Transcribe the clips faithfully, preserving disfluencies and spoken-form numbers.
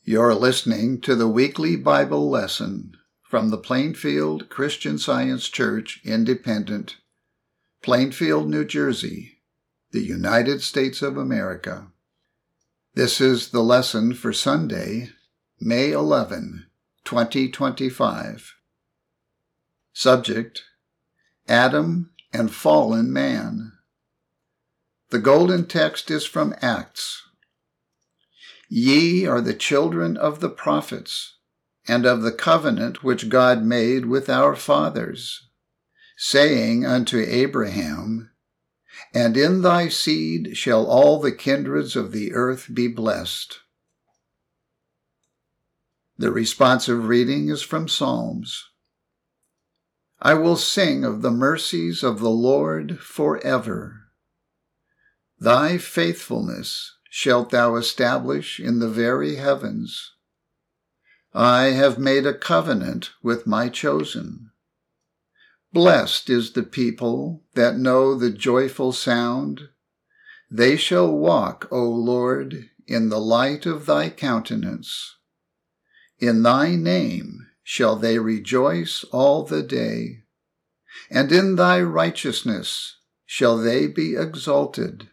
You're listening to the weekly Bible lesson from the Plainfield Christian Science Church Independent, Plainfield, New Jersey, the United States of America. This is the lesson for Sunday, May eleventh, twenty twenty-five. Subject: Adam and Fallen Man. The golden text is from Acts. Ye are the children of the prophets, and of the covenant which God made with our fathers, saying unto Abraham, And in thy seed shall all the kindreds of the earth be blessed. The responsive reading is from Psalms. I will sing of the mercies of the Lord forever. Thy faithfulness shalt thou establish in the very heavens. I have made a covenant with my chosen. Blessed is the people that know the joyful sound. They shall walk, O Lord, in the light of thy countenance. In thy name shall they rejoice all the day, and in thy righteousness shall they be exalted.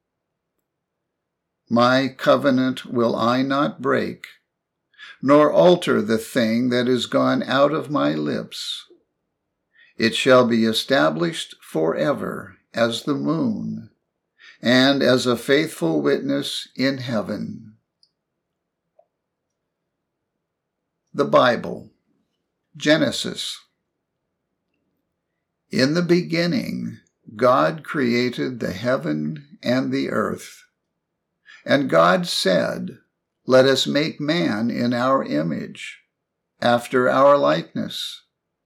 My covenant will I not break, nor alter the thing that is gone out of my lips. It shall be established forever as the moon, and as a faithful witness in heaven. The Bible. Genesis. In the beginning, God created the heaven and the earth. And God said, Let us make man in our image, after our likeness.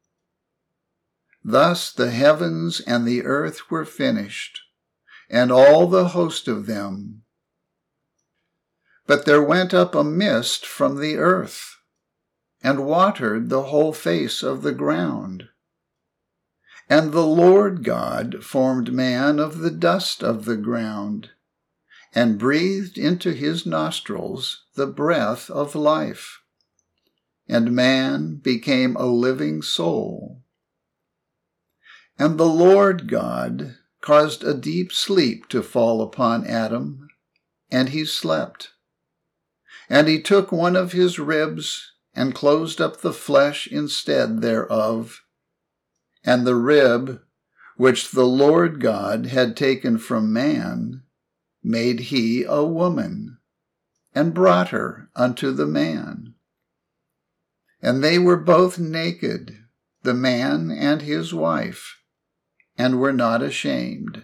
Thus the heavens and the earth were finished, and all the host of them. But there went up a mist from the earth, and watered the whole face of the ground. And the Lord God formed man of the dust of the ground, and breathed into his nostrils the breath of life. And man became a living soul. And the Lord God caused a deep sleep to fall upon Adam, and he slept. And he took one of his ribs, and closed up the flesh instead thereof. And the rib, which the Lord God had taken from man, made he a woman, and brought her unto the man. And they were both naked, the man and his wife, and were not ashamed.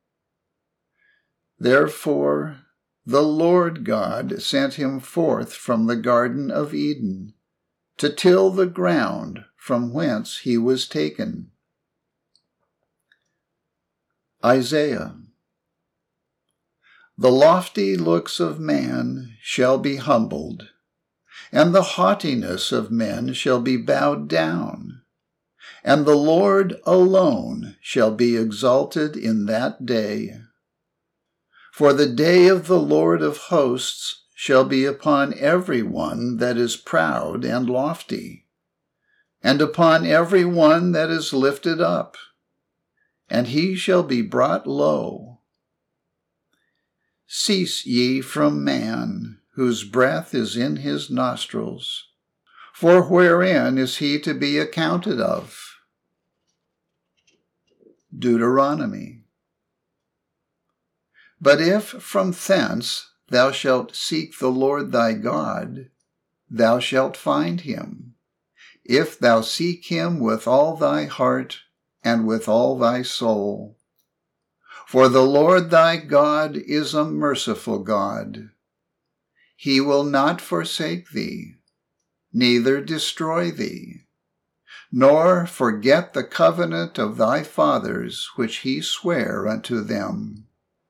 Therefore the Lord God sent him forth from the Garden of Eden, to till the ground from whence he was taken. Isaiah. The lofty looks of man shall be humbled, and the haughtiness of men shall be bowed down, and the Lord alone shall be exalted in that day. For the day of the Lord of hosts shall be upon every one that is proud and lofty, and upon every one that is lifted up, and he shall be brought low. Cease ye from man, whose breath is in his nostrils, for wherein is he to be accounted of? Deuteronomy. But if from thence thou shalt seek the Lord thy God, thou shalt find him, if thou seek him with all thy heart and with all thy soul. For the Lord thy God is a merciful God. He will not forsake thee, neither destroy thee, nor forget the covenant of thy fathers which he sware unto them.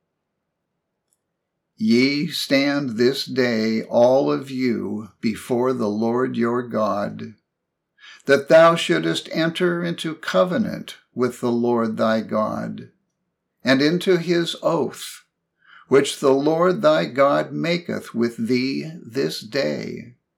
Ye stand this day all of you before the Lord your God, that thou shouldest enter into covenant with the Lord thy God, and into his oath, which the Lord thy God maketh with thee this day,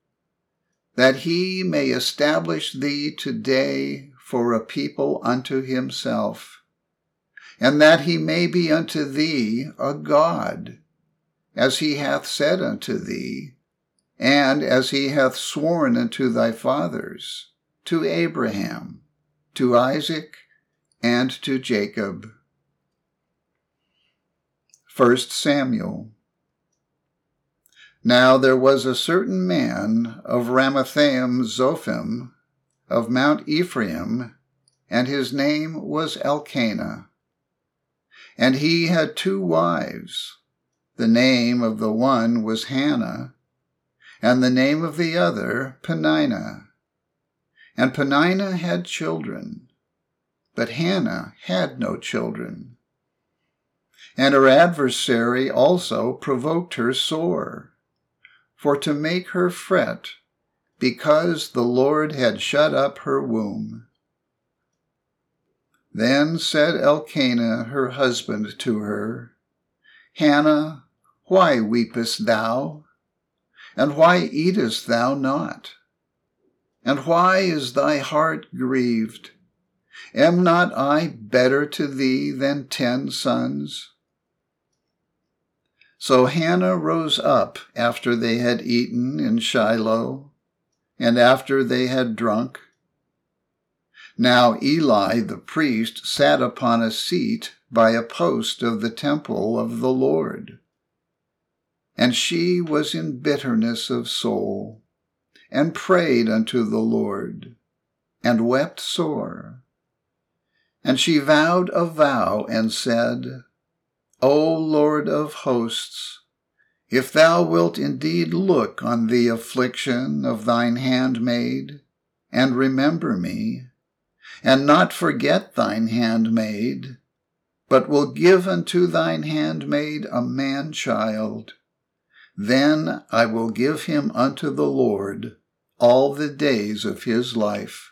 that he may establish thee today for a people unto himself, and that he may be unto thee a God, as he hath said unto thee, and as he hath sworn unto thy fathers, to Abraham, to Isaac, and to Jacob. First Samuel. Now there was a certain man of Ramathaim Zophim, of Mount Ephraim, and his name was Elkanah. And he had two wives. The name of the one was Hannah, and the name of the other Peninnah. And Peninnah had children, but Hannah had no children. And her adversary also provoked her sore, for to make her fret, because the Lord had shut up her womb. Then said Elkanah her husband to her, Hannah, why weepest thou? And why eatest thou not? And why is thy heart grieved? Am not I better to thee than ten sons? So Hannah rose up after they had eaten in Shiloh, and after they had drunk. Now Eli the priest sat upon a seat by a post of the temple of the Lord. And she was in bitterness of soul, and prayed unto the Lord, and wept sore. And she vowed a vow, and said, O Lord of hosts, if thou wilt indeed look on the affliction of thine handmaid, and remember me, and not forget thine handmaid, but will give unto thine handmaid a man-child, then I will give him unto the Lord all the days of his life.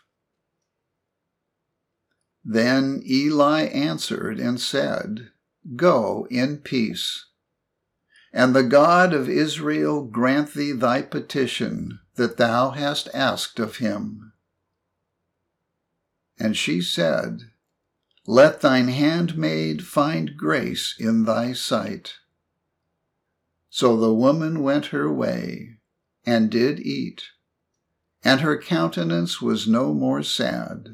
Then Eli answered and said, Go in peace, and the God of Israel grant thee thy petition that thou hast asked of him. And she said, Let thine handmaid find grace in thy sight. So the woman went her way, and did eat, and her countenance was no more sad.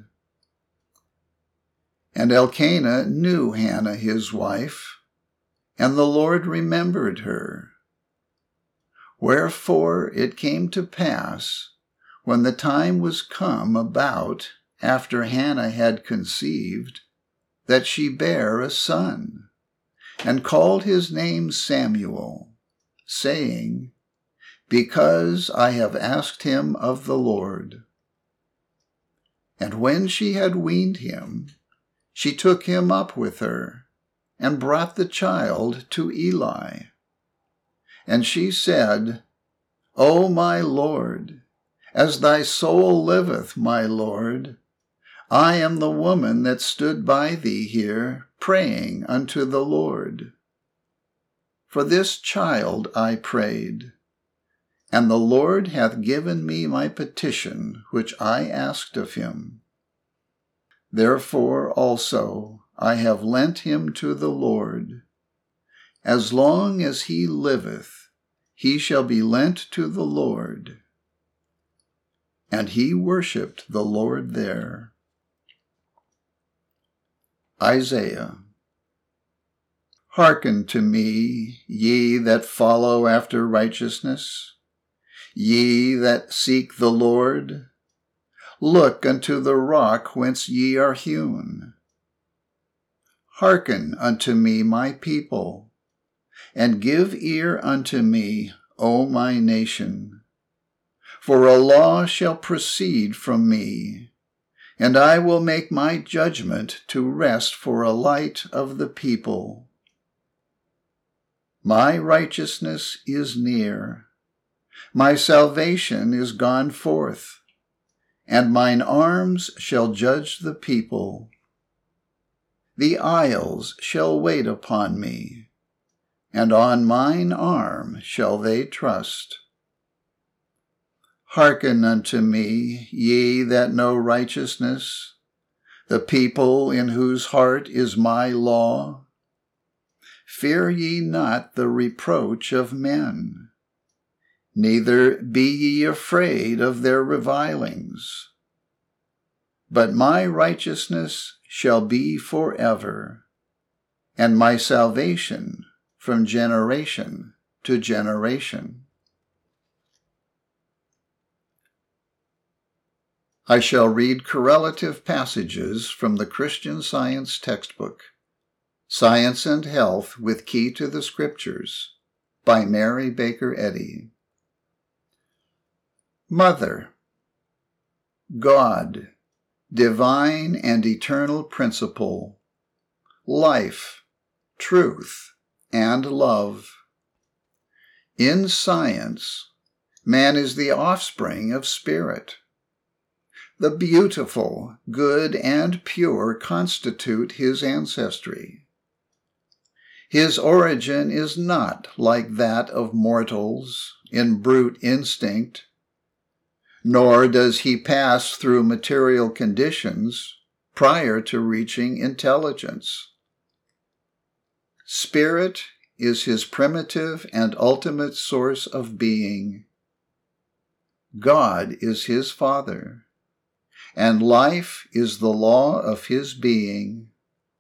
And Elkanah knew Hannah his wife, and the Lord remembered her. Wherefore it came to pass, when the time was come about after Hannah had conceived, that she bare a son, and called his name Samuel, saying, Because I have asked him of the Lord. And when she had weaned him, she took him up with her, and brought the child to Eli. And she said, O my Lord, as thy soul liveth, my Lord, I am the woman that stood by thee here, praying unto the Lord. For this child I prayed, and the Lord hath given me my petition which I asked of him. Therefore also I have lent him to the Lord. As long as he liveth, he shall be lent to the Lord. And he worshipped the Lord there. Isaiah. Hearken to me, ye that follow after righteousness, ye that seek the Lord. Look unto the rock whence ye are hewn. Hearken unto me, my people, and give ear unto me, O my nation. For a law shall proceed from me, and I will make my judgment to rest for a light of the people. My righteousness is near, my salvation is gone forth, and mine arms shall judge the people. The isles shall wait upon me, and on mine arm shall they trust. Hearken unto me, ye that know righteousness, the people in whose heart is my law. Fear ye not the reproach of men, neither be ye afraid of their revilings. But my righteousness shall be forever, and my salvation from generation to generation. I shall read correlative passages from the Christian Science textbook, Science and Health with Key to the Scriptures, by Mary Baker Eddy. Mother, God, divine and eternal principle, life, truth, and love. In science, man is the offspring of spirit. The beautiful, good, and pure constitute his ancestry. His origin is not like that of mortals in brute instinct, nor does he pass through material conditions prior to reaching intelligence. Spirit is his primitive and ultimate source of being. God is his Father, and life is the law of his being.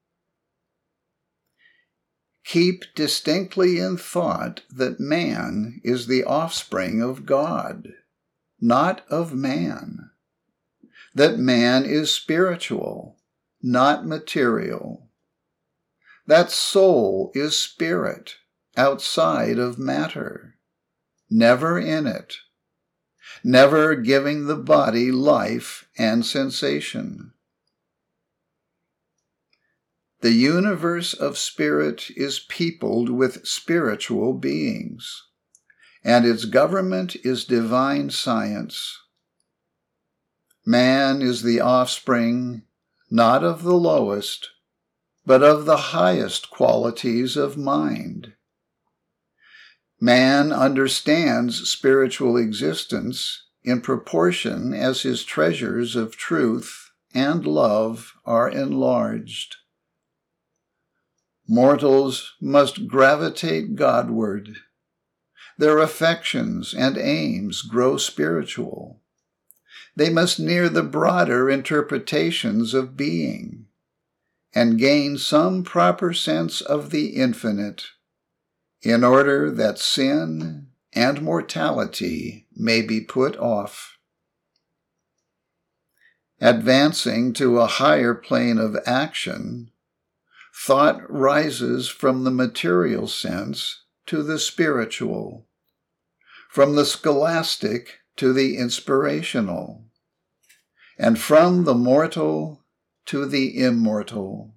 Keep distinctly in thought that man is the offspring of God, not of man. That man is spiritual, not material. That soul is spirit, outside of matter, never in it, never giving the body life and sensation. The universe of spirit is peopled with spiritual beings, and its government is divine science. Man is the offspring not of the lowest, but of the highest qualities of mind. Man understands spiritual existence in proportion as his treasures of truth and love are enlarged. Mortals must gravitate Godward. Their affections and aims grow spiritual. They must near the broader interpretations of being and gain some proper sense of the infinite, in order that sin and mortality may be put off. Advancing to a higher plane of action, thought rises from the material sense to the spiritual, from the scholastic to the inspirational, and from the mortal to the immortal.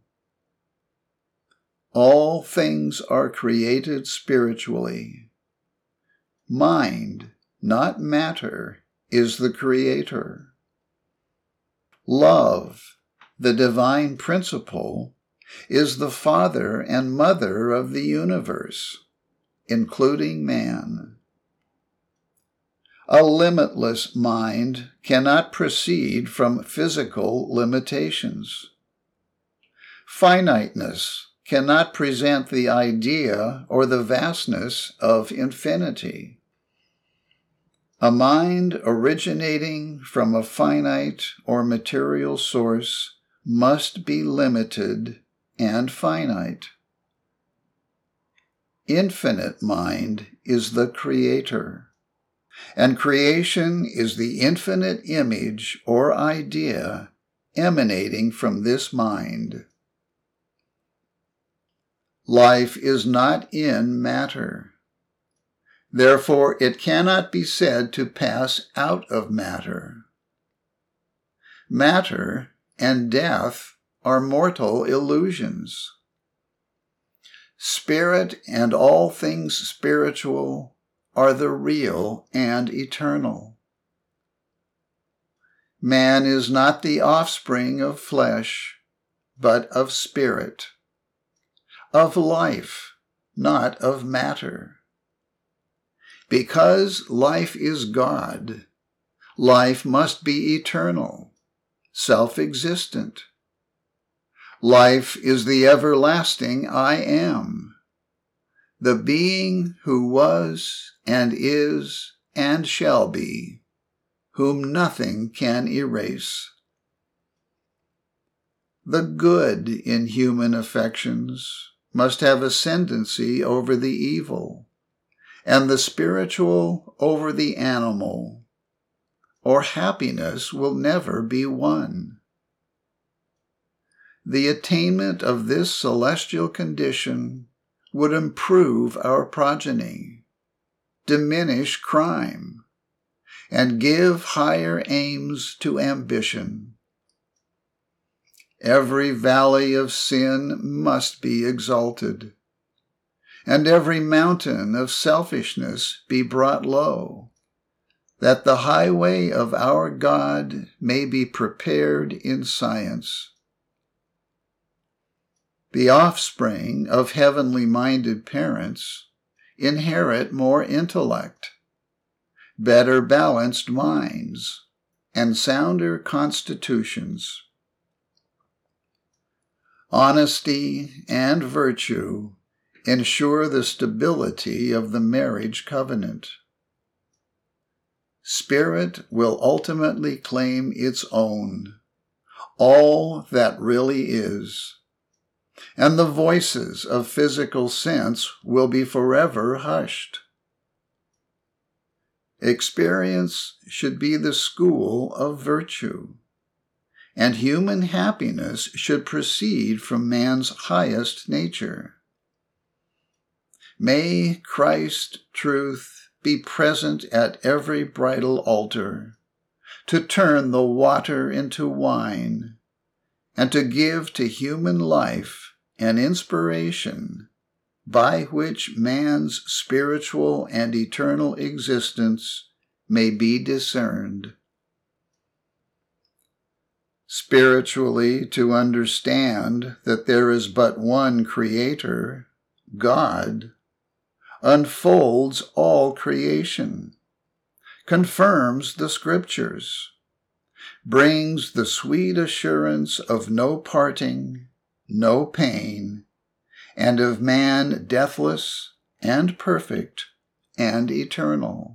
All things are created spiritually. Mind, not matter, is the creator. Love, the divine principle, is the father and mother of the universe, including man. A limitless mind cannot proceed from physical limitations. Finiteness cannot present the idea or the vastness of infinity. A mind originating from a finite or material source must be limited and finite. Infinite mind is the creator, and creation is the infinite image or idea emanating from this mind. Life is not in matter. Therefore, it cannot be said to pass out of matter. Matter and death are mortal illusions. Spirit and all things spiritual are the real and eternal. Man is not the offspring of flesh, but of spirit, of life, not of matter. Because life is God, Life must be eternal, self-existent. Life is the everlasting I am, the being who was and is and shall be, whom nothing can erase. The good in human affections must have ascendancy over the evil, and the spiritual over the animal, or happiness will never be won. The attainment of this celestial condition would improve our progeny, diminish crime, and give higher aims to ambition. Every valley of sin must be exalted, and every mountain of selfishness be brought low, that the highway of our God may be prepared in science. The offspring of heavenly-minded parents inherit more intellect, better balanced minds, and sounder constitutions. Honesty and virtue ensure the stability of the marriage covenant. Spirit will ultimately claim its own, all that really is, and the voices of physical sense will be forever hushed. Experience should be the school of virtue, and human happiness should proceed from man's highest nature. May Christ truth be present at every bridal altar, to turn the water into wine, and to give to human life an inspiration by which man's spiritual and eternal existence may be discerned. Spiritually, to understand that there is but one Creator, God, unfolds all creation, confirms the Scriptures, brings the sweet assurance of no parting, no pain, and of man deathless and perfect and eternal.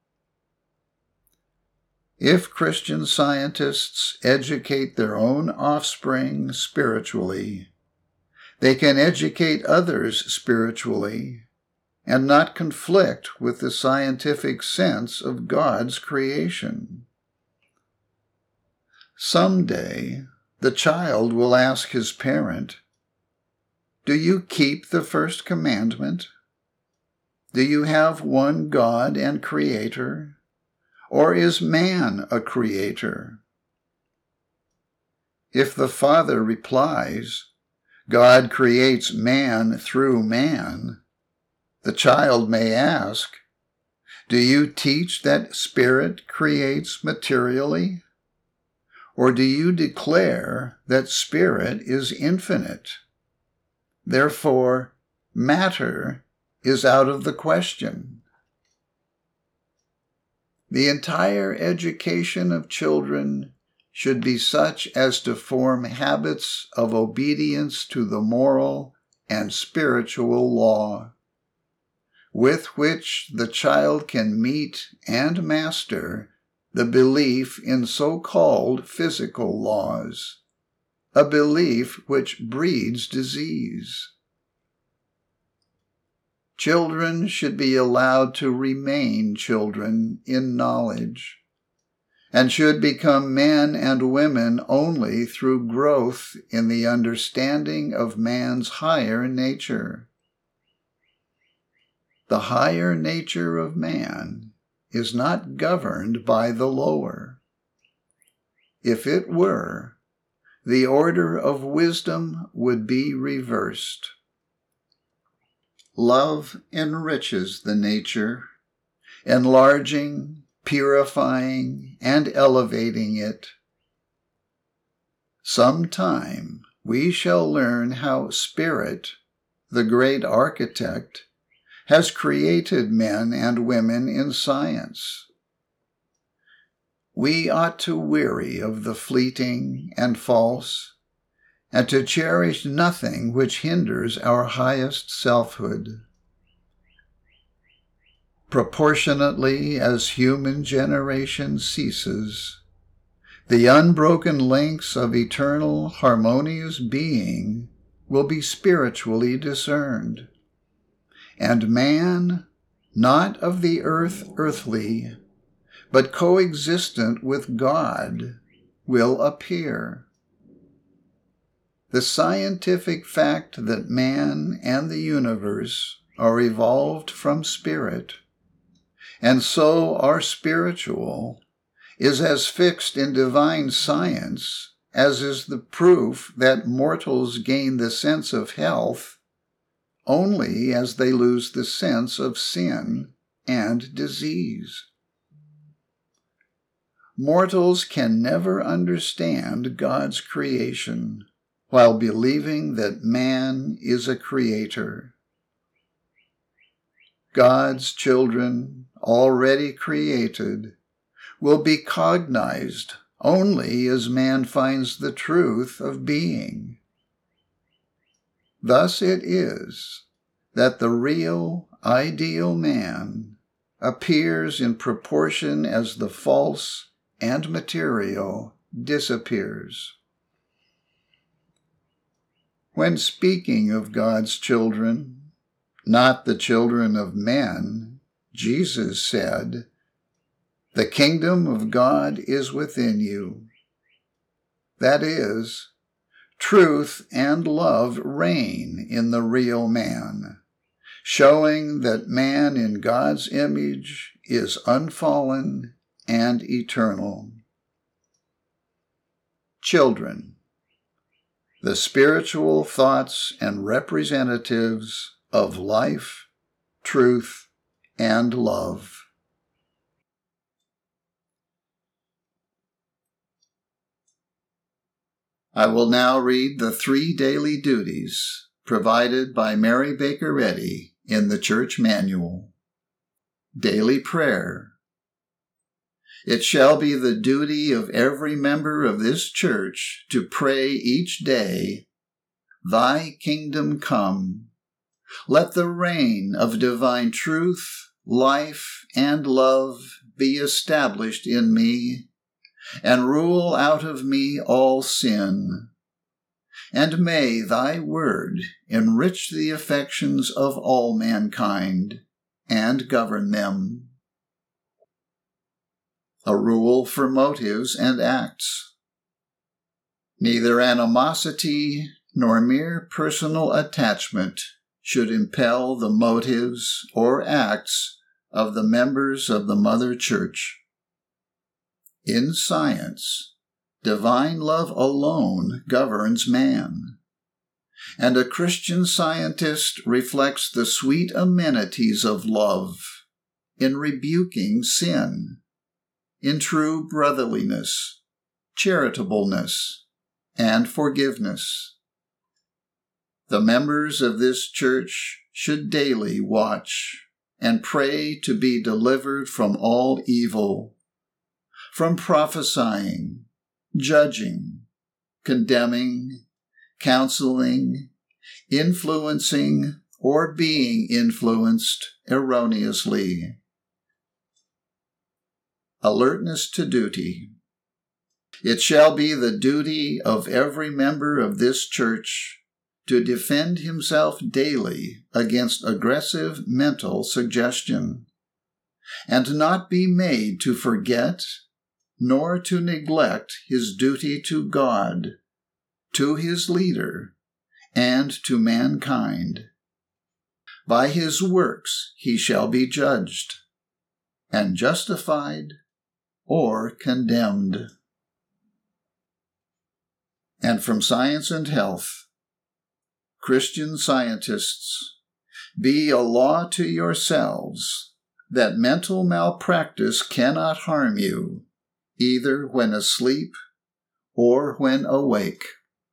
If Christian scientists educate their own offspring spiritually, they can educate others spiritually and not conflict with the scientific sense of God's creation. Someday, the child will ask his parent, "Do you keep the first commandment? Do you have one God and Creator? Or is man a creator?" If the father replies, "God creates man through man," the child may ask, "Do you teach that spirit creates materially? Or do you declare that spirit is infinite? Therefore, matter is out of the question." The entire education of children should be such as to form habits of obedience to the moral and spiritual law, with which the child can meet and master the belief in so-called physical laws, a belief which breeds disease. Children should be allowed to remain children in knowledge, and should become men and women only through growth in the understanding of man's higher nature. The higher nature of man is not governed by the lower. If it were, the order of wisdom would be reversed. Love enriches the nature, enlarging, purifying, and elevating it. Sometime we shall learn how Spirit, the great architect, has created men and women in science. we ought to weary of the fleeting and false, and to cherish nothing which hinders our highest selfhood. Proportionately as human generation ceases, the unbroken links of eternal harmonious being will be spiritually discerned, and man, not of the earth earthly, but coexistent with God, will appear. The scientific fact that man and the universe are evolved from spirit, and so are spiritual, is as fixed in divine science as is the proof that mortals gain the sense of health only as they lose the sense of sin and disease. Mortals can never understand God's creation while believing that man is a creator. God's children, already created, will be cognized only as man finds the truth of being. Thus it is that the real, ideal man appears in proportion as the false and material disappears. When speaking of God's children, not the children of men, Jesus said, "The kingdom of God is within you." That is, truth and love reign in the real man, showing that man in God's image is unfallen and eternal. Children, the spiritual thoughts and representatives of life, truth, and love. I will now read the three daily duties provided by Mary Baker Eddy in the Church Manual. Daily Prayer. It shall be the duty of every member of this church to pray each day, "Thy kingdom come. Let the reign of divine truth, life, and love be established in me, and rule out of me all sin. And may thy word enrich the affections of all mankind and govern them." A rule for motives and acts. Neither animosity nor mere personal attachment should impel the motives or acts of the members of the Mother Church. In science, divine love alone governs man, and a Christian scientist reflects the sweet amenities of love in rebuking sin, in true brotherliness, charitableness, and forgiveness. The members of this church should daily watch and pray to be delivered from all evil, from prophesying, judging, condemning, counseling, influencing, or being influenced erroneously. Alertness to duty. It shall be the duty of every member of this church to defend himself daily against aggressive mental suggestion, and not be made to forget nor to neglect his duty to God, to his leader, and to mankind. By his works he shall be judged, and justified or condemned. And from Science and Health, Christian scientists, be a law to yourselves that mental malpractice cannot harm you, either when asleep or when awake.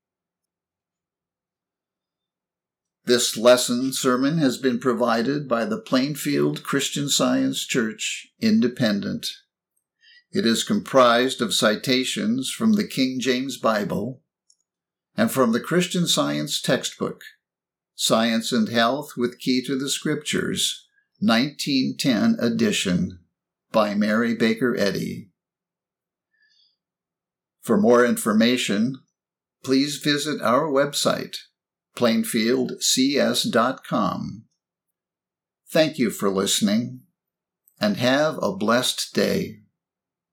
This lesson sermon has been provided by the Plainfield Christian Science Church, Independent. It is comprised of citations from the King James Bible and from the Christian Science textbook, Science and Health with Key to the Scriptures, nineteen ten edition, by Mary Baker Eddy. For more information, please visit our website, plainfield c s dot com. Thank you for listening, and have a blessed day.